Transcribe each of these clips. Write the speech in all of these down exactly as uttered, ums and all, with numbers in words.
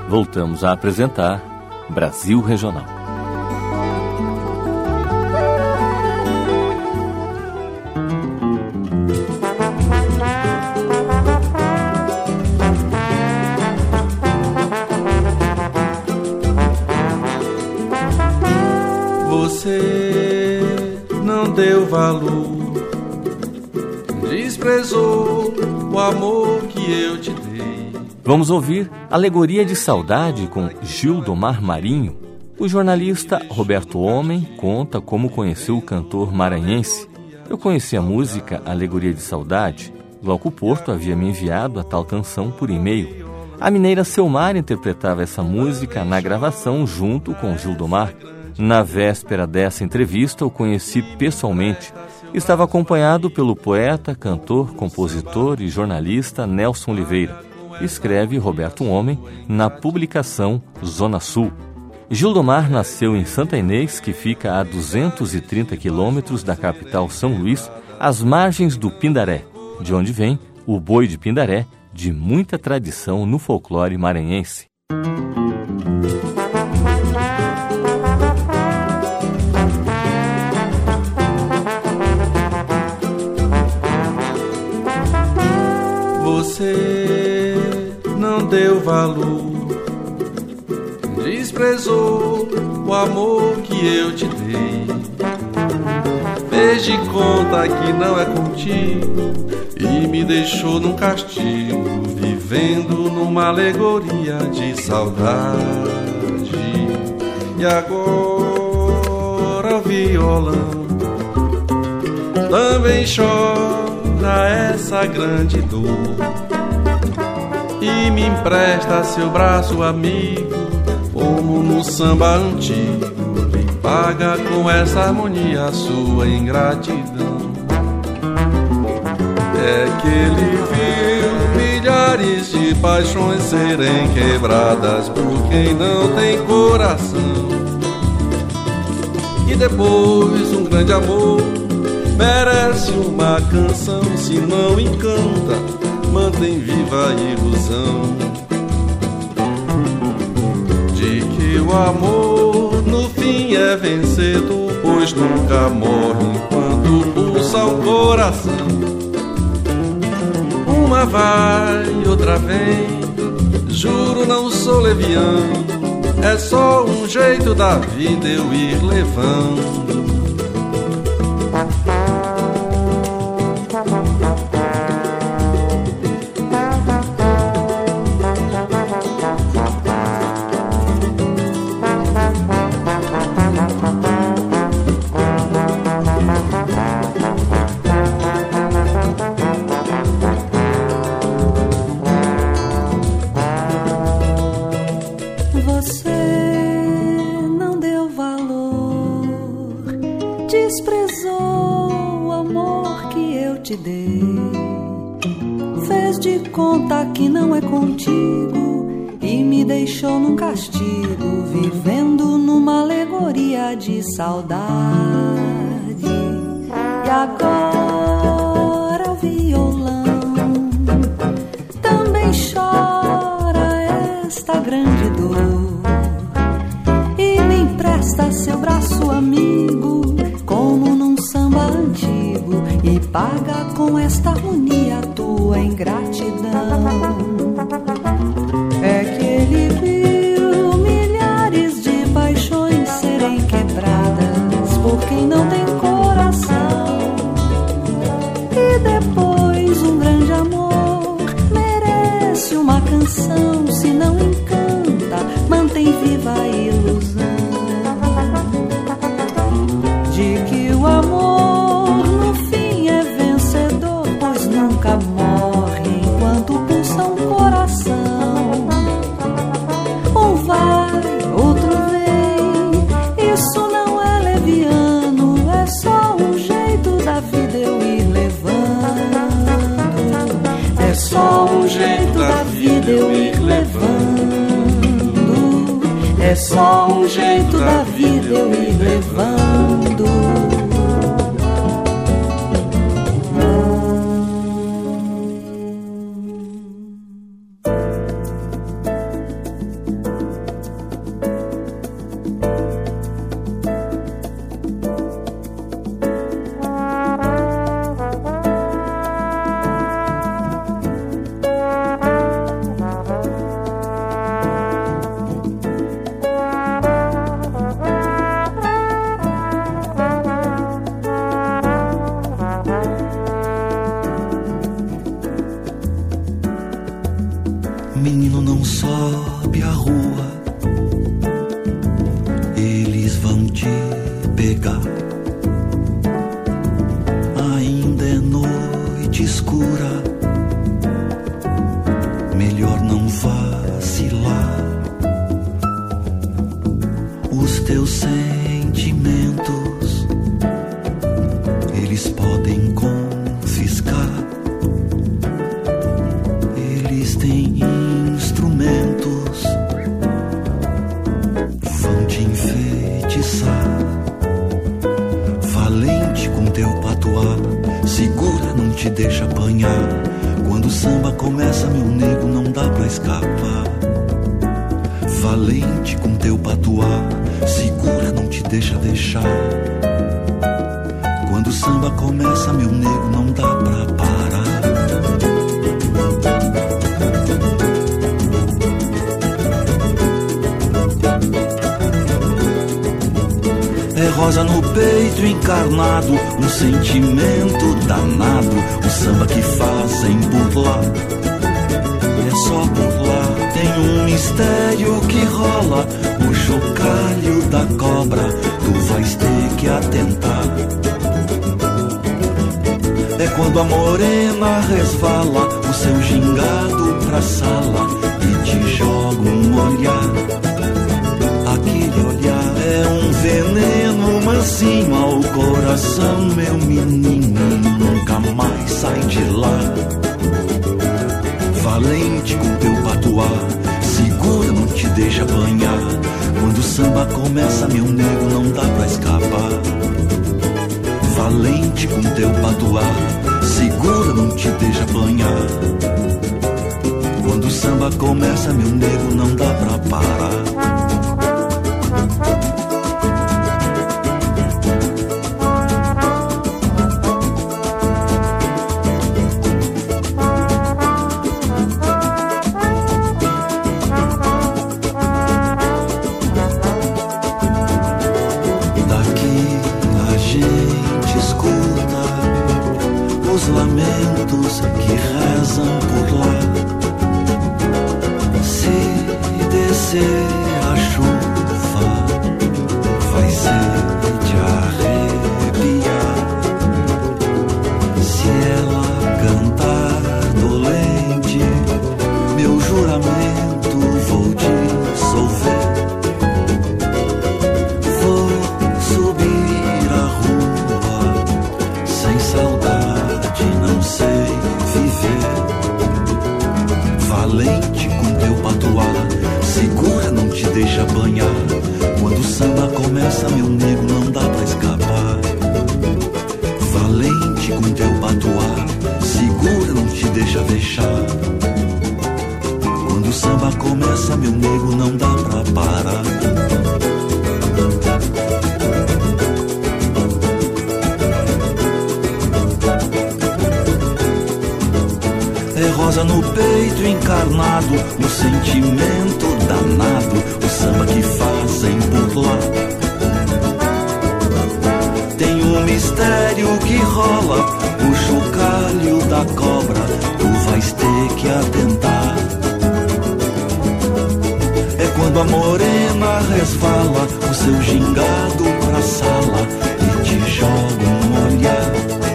voltamos a apresentar Brasil Regional. Você não deu valor, desprezou o amor que eu te dei. Vamos ouvir Alegoria de Saudade com Gildomar Marinho. O jornalista Roberto Homem conta como conheceu o cantor maranhense. Eu conheci a música Alegoria de Saudade. Glauco Porto havia me enviado a tal canção por e-mail. A mineira Selmar interpretava essa música na gravação junto com Gildomar. Na véspera dessa entrevista, o conheci pessoalmente. Estava acompanhado pelo poeta, cantor, compositor e jornalista Nelson Oliveira. Escreve Roberto Homem na publicação Zona Sul. Gildomar nasceu em Santa Inês, que fica a duzentos e trinta quilômetros da capital São Luís, às margens do Pindaré, de onde vem o boi de Pindaré, de muita tradição no folclore maranhense. Você não deu valor, desprezou o amor que eu te dei. Fez de conta que não é contigo e me deixou num castigo, vivendo numa alegoria de saudade. E agora o violão também chora essa grande dor e me empresta seu braço amigo, como no samba antigo, me paga com essa harmonia a sua ingratidão. É que ele viu milhares de paixões serem quebradas por quem não tem coração, e depois um grande amor merece uma canção. Se não encanta, mantém viva a ilusão de que o amor no fim é vencedor, pois nunca morre enquanto pulsa o coração. Uma vai, outra vem, juro não sou leviano, é só um jeito da vida eu ir levando. Desprezou o amor que eu te dei, fez de conta que não é contigo e me deixou num castigo, vivendo numa alegoria de saudade. E agora o violão também chora esta grande dor e me empresta seu braço amigo, como num samba antigo, e paga com esta harmonia a tua ingratidão. É que ele viu milhares de paixões serem quebradas por quem não tem coração, e depois um grande amor merece uma canção. Se não encanta, mantém viva a ilusão de que o amor no fim é vencedor, pois nunca morre enquanto pulsa um coração. Um vai, outro vem, isso não é leviano, é só um jeito da vida eu ir levando. É só um jeito da vida eu ir levando. É só um jeito da vida eu ir levando. Menino, não sobe a rua, eles vão te pegar. Ainda é noite escura, melhor não vacilar. Os teus sentimentos eles podem confiscar. Eles têm instrumentos, vão te enfeitiçar. Valente com teu patuá, segura, não te deixa apanhar. Quando o samba começa, meu nego, não dá pra escapar. Valente com teu patuá, segura, não te deixa deixar. Quando o samba começa, meu nego, não dá pra parar. É rosa no peito encarnado, um sentimento danado, o samba que fazem por lá. É só por lá, tem um mistério que rola, o chocalho da cobra, tu vais ter que atentar. É quando a morena resvala o seu gingado pra sala e te joga um olhar. Aquele olhar é um veneno mansinho ao coração, meu menino, nunca mais sai de lá. Valente com teu patuá, segura, não te deixa apanhar. Quando o samba começa, meu nego, não dá pra escapar. Valente com teu patuá, segura, não te deixa apanhar. Quando o samba começa, meu nego, não dá pra parar. Lamentos que rezam por lá. Se descer a chuva, vai ser de arrepiar. Se ela cantar dolente, meu juramento vou dissolver. Vou subir a rua sem saudade, não sei viver. Valente com teu patuá, segura, não te deixa apanhar. Quando o samba começa, meu nego, não dá pra escapar. Valente com teu patuá, segura, não te deixa fechar. Quando o samba começa, meu nego, não dá pra parar. É rosa no peito encarnado, um sentimento danado, o samba que fazem por lá. Tem um mistério que rola, o chocalho da cobra, tu vais ter que atentar. É quando a morena resvala o seu gingado pra sala e te joga um olhar.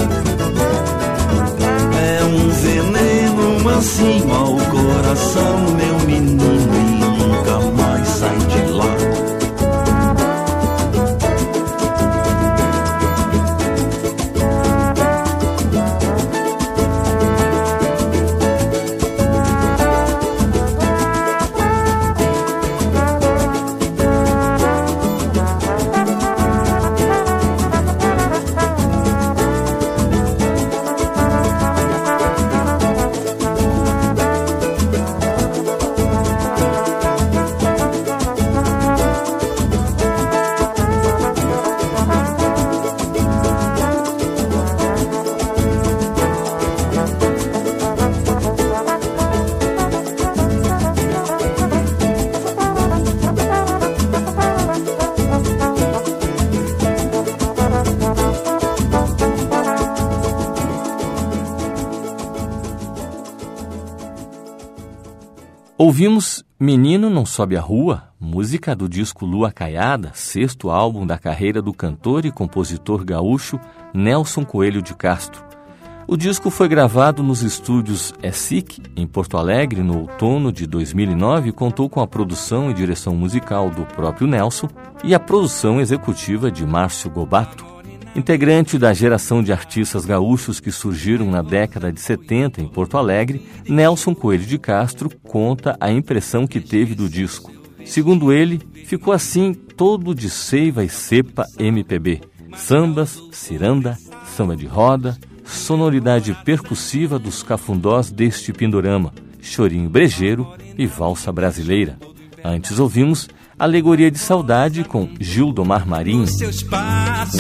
É um veneno mansinho ao coração, meu menino, e nunca mais sai de lá. Ouvimos Menino Não Sobe a Rua, música do disco Lua Caiada, sexto álbum da carreira do cantor e compositor gaúcho Nelson Coelho de Castro. O disco foi gravado nos estúdios E S I C, em Porto Alegre, no outono de dois mil e nove, e contou com a produção e direção musical do próprio Nelson e a produção executiva de Márcio Gobato. Integrante da geração de artistas gaúchos que surgiram na década de setenta em Porto Alegre, Nelson Coelho de Castro conta a impressão que teve do disco. Segundo ele, ficou assim todo de seiva e cepa M P B. Sambas, ciranda, samba de roda, sonoridade percussiva dos cafundós deste pindorama, chorinho brejeiro e valsa brasileira. Antes ouvimos Alegoria de Saudade com Gildomar Marinho. Os seus passos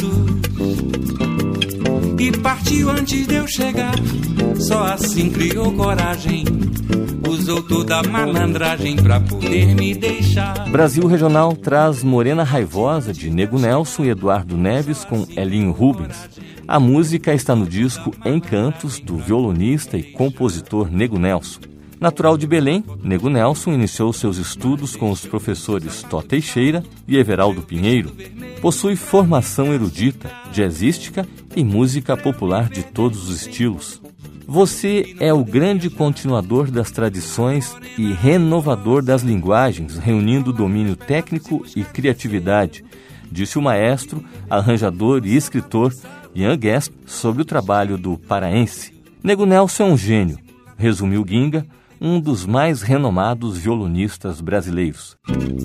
e partiu antes de eu chegar. Só assim criou coragem, usou toda a malandragem pra poder me deixar. Brasil Regional traz Morena Raivosa de Nego Nelson e Eduardo Neves com Elinho Rubens. A música está no disco Encantos, do violonista e compositor Nego Nelson. Natural de Belém, Nego Nelson iniciou seus estudos com os professores Tó Teixeira e Everaldo Pinheiro. Possui formação erudita, jazzística e música popular de todos os estilos. Você é o grande continuador das tradições e renovador das linguagens, reunindo domínio técnico e criatividade, disse o maestro, arranjador e escritor Ian Guest sobre o trabalho do paraense. Nego Nelson é um gênio, resumiu Ginga, um dos mais renomados violonistas brasileiros.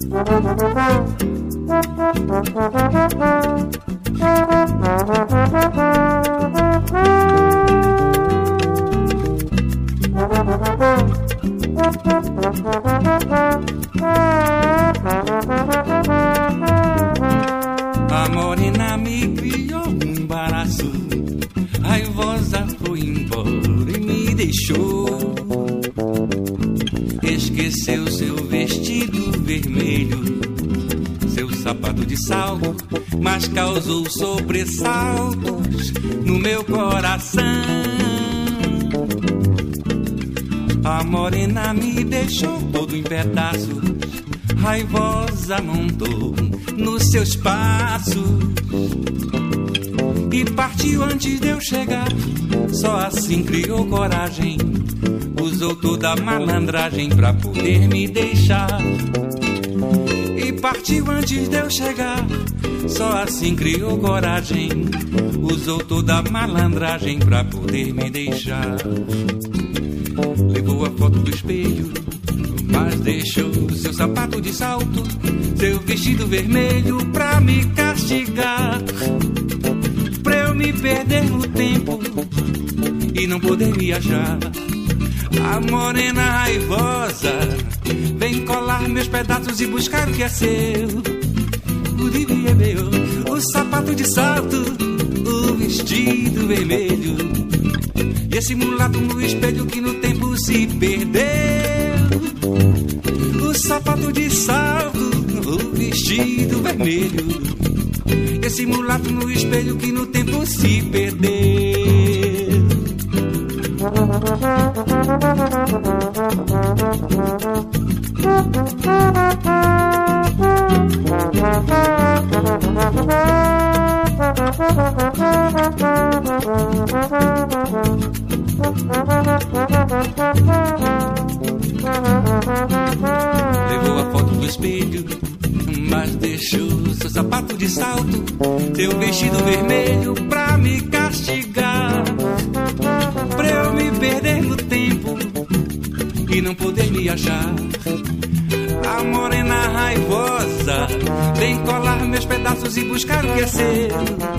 A morena me criou um embaraço, raivosa foi embora e me deixou. Esqueceu seu vestido vermelho, seu sapato de salto, mas causou sobressaltos no meu coração. A morena me deixou todo em pedaços, raivosa montou nos seus passos e partiu antes de eu chegar. Só assim criou coragem, usou toda a malandragem pra poder me deixar. E partiu antes de eu chegar. Só assim criou coragem, usou toda a malandragem pra poder me deixar. Levou a foto do espelho, mas deixou seu sapato de salto, seu vestido vermelho pra me castigar, pra eu me perder no tempo e não poder me achar. A morena raivosa vem colar meus pedaços e buscar o que é seu. O livre é meu, o sapato de salto, o vestido vermelho e esse mulato no espelho que no tempo se perdeu. O sapato de salto, o vestido vermelho, esse mulato no espelho que no tempo se perdeu. Levou a foto do espelho, mas deixou seu sapato de salto, seu vestido vermelho pra me castigar, pra eu me perder no tempo e não poder me achar. A morena raivosa vem colar meus pedaços e buscar o que é seu.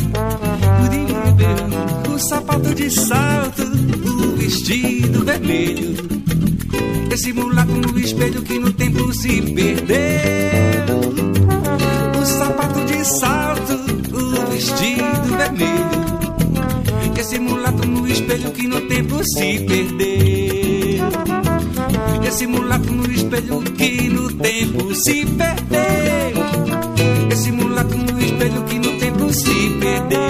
O sapato de salto, o vestido vermelho, esse mulato no espelho que no tempo se perdeu. O sapato de salto, o vestido vermelho, esse mulato no espelho que no tempo se perdeu. Esse mulato no espelho que no tempo se perdeu. Esse mulato no espelho que no tempo se perdeu.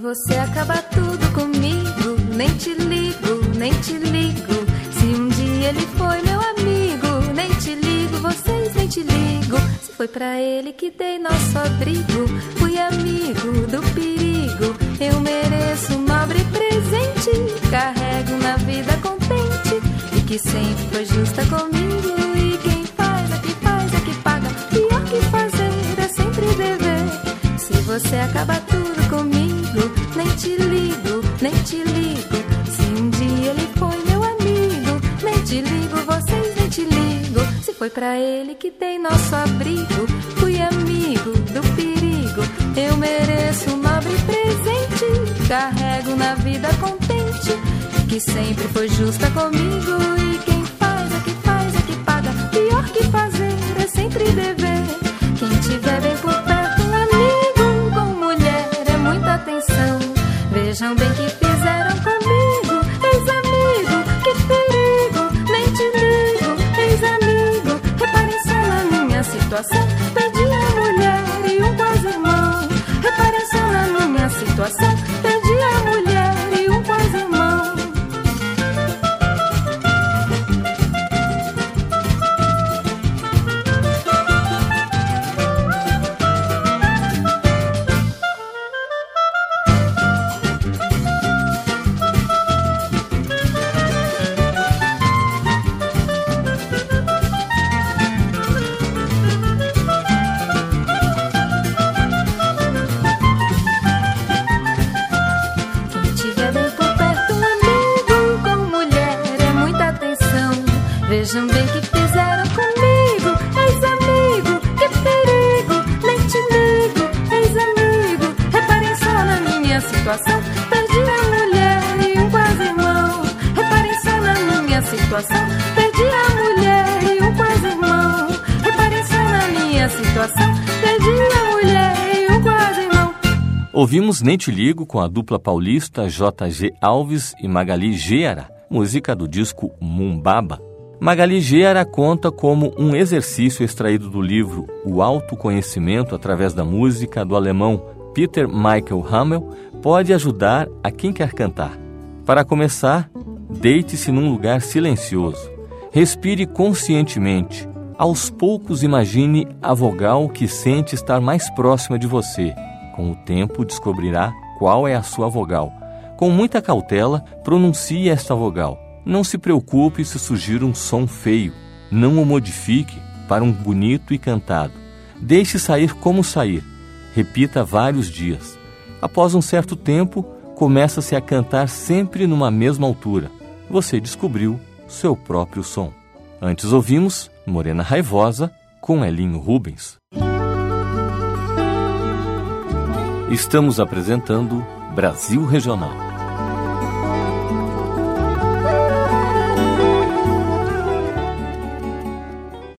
você acabar tudo comigo, nem te ligo, nem te ligo. Se um dia ele foi meu amigo, nem te ligo, vocês nem te ligo. Se foi pra ele que dei nosso abrigo, fui amigo do perigo. Eu mereço um nobre presente, carrego na vida contente, e que sempre foi justa comigo. E quem faz é que faz é que paga, pior que fazer é sempre dever. Se você acaba tudo comigo, nem te ligo, nem te ligo. Se um dia ele foi meu amigo, nem te ligo, vocês nem te ligo. Se foi pra ele que dei nosso abrigo, fui amigo do perigo. Eu mereço um nobre presente, carrego na vida contente, que sempre foi justa comigo. E quem faz é que faz é que paga, pior que fazer é sempre dever. Quem tiver bem por perto, um amigo, com mulher é muita atenção. Vejam bem que fizeram comigo, ex-amigo, que perigo, nem te ligo, ex-amigo. Reparem só na minha situação, perdi a mulher e um quase irmão. Reparem só na minha situação, perdi a mulher e um quase irmão. Vejam bem que fizeram comigo, ex-amigo, que perigo, nem te ligo, ex-amigo. Reparem só na minha situação, perdi a mulher e um quase irmão. Reparem só na minha situação, perdi a mulher e um quase irmão. Reparem só na minha situação, perdi a mulher e um quase irmão. Ouvimos Nem Te Ligo com a dupla paulista J G Alves e Magali Gêara, música do disco Mumbaba. Magali Gêara conta como um exercício extraído do livro O Autoconhecimento através da música do alemão Peter Michael Hamel pode ajudar a quem quer cantar. Para começar, deite-se num lugar silencioso. Respire conscientemente. Aos poucos imagine a vogal que sente estar mais próxima de você. Com o tempo descobrirá qual é a sua vogal. Com muita cautela, pronuncie esta vogal. Não se preocupe se surgir um som feio. Não o modifique para um bonito e cantado. Deixe sair como sair. Repita vários dias. Após um certo tempo, começa-se a cantar sempre numa mesma altura. Você descobriu seu próprio som. Antes ouvimos Morena Raivosa com Elinho Rubens. Estamos apresentando Brasil Regional.